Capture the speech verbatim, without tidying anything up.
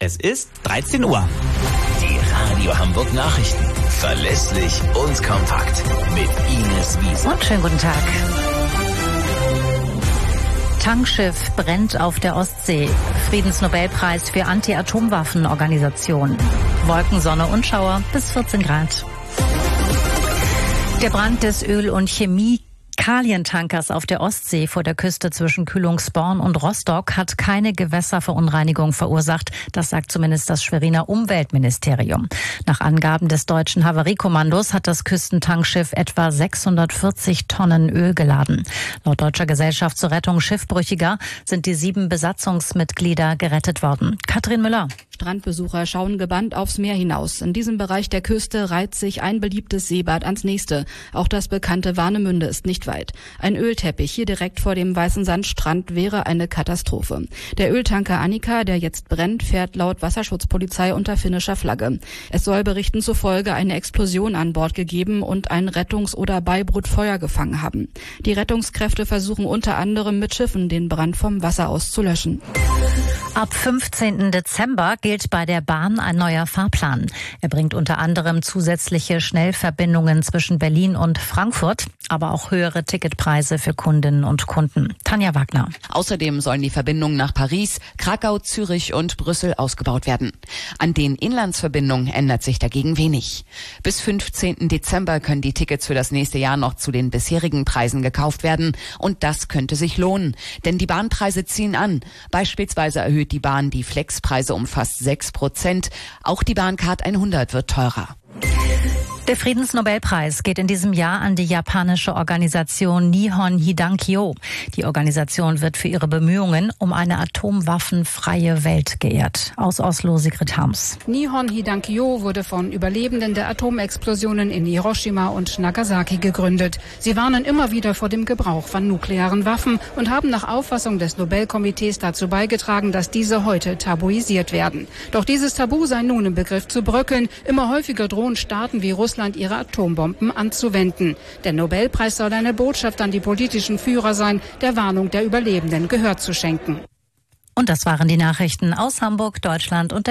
Es ist dreizehn Uhr. Die Radio Hamburg Nachrichten. Verlässlich und kompakt. Mit Ines Wiese. Und schönen guten Tag. Tankschiff brennt auf der Ostsee. Friedensnobelpreis für Anti-Atomwaffen-Organisation. Wolken, Sonne und Schauer bis vierzehn Grad. Der Brand des Öl- und Chemie Kalientankers auf der Ostsee vor der Küste zwischen Kühlungsborn und Rostock hat keine Gewässerverunreinigung verursacht. Das sagt zumindest das Schweriner Umweltministerium. Nach Angaben des deutschen Havariekommandos hat das Küstentankschiff etwa sechshundertvierzig Tonnen Öl geladen. Laut Deutscher Gesellschaft zur Rettung Schiffbrüchiger sind die sieben Besatzungsmitglieder gerettet worden. Katrin Müller. Strandbesucher schauen gebannt aufs Meer hinaus. In diesem Bereich der Küste reiht sich ein beliebtes Seebad ans nächste. Auch das bekannte Warnemünde ist nicht weit. Ein Ölteppich hier direkt vor dem weißen Sandstrand wäre eine Katastrophe. Der Öltanker Annika, der jetzt brennt, fährt laut Wasserschutzpolizei unter finnischer Flagge. Es soll Berichten zufolge eine Explosion an Bord gegeben und ein Rettungs- oder Beiboot Feuer gefangen haben. Die Rettungskräfte versuchen unter anderem mit Schiffen den Brand vom Wasser aus zu löschen. Ab fünfzehnten Dezember gilt bei der Bahn ein neuer Fahrplan. Er bringt unter anderem zusätzliche Schnellverbindungen zwischen Berlin und Frankfurt, aber auch höhere Ticketpreise für Kundinnen und Kunden. Tanja Wagner. Außerdem sollen die Verbindungen nach Paris, Krakau, Zürich und Brüssel ausgebaut werden. An den Inlandsverbindungen ändert sich dagegen wenig. Bis fünfzehnten Dezember können die Tickets für das nächste Jahr noch zu den bisherigen Preisen gekauft werden. Und das könnte sich lohnen, denn die Bahnpreise ziehen an. Beispielsweise erhöht die Bahn die Flexpreise um fast sechs Prozent. Auch die Bahncard hundert wird teurer. Der Friedensnobelpreis geht in diesem Jahr an die japanische Organisation Nihon Hidankyo. Die Organisation wird für ihre Bemühungen um eine atomwaffenfreie Welt geehrt. Aus Oslo, Sigrid Harms. Nihon Hidankyo wurde von Überlebenden der Atomexplosionen in Hiroshima und Nagasaki gegründet. Sie warnen immer wieder vor dem Gebrauch von nuklearen Waffen und haben nach Auffassung des Nobelkomitees dazu beigetragen, dass diese heute tabuisiert werden. Doch dieses Tabu sei nun im Begriff zu bröckeln. Immer häufiger drohen Staaten wie Russland ihre Atombomben anzuwenden. Der Nobelpreis soll eine Botschaft an die politischen Führer sein, der Warnung der Überlebenden Gehör zu schenken. Und das waren die Nachrichten aus Hamburg, Deutschland und der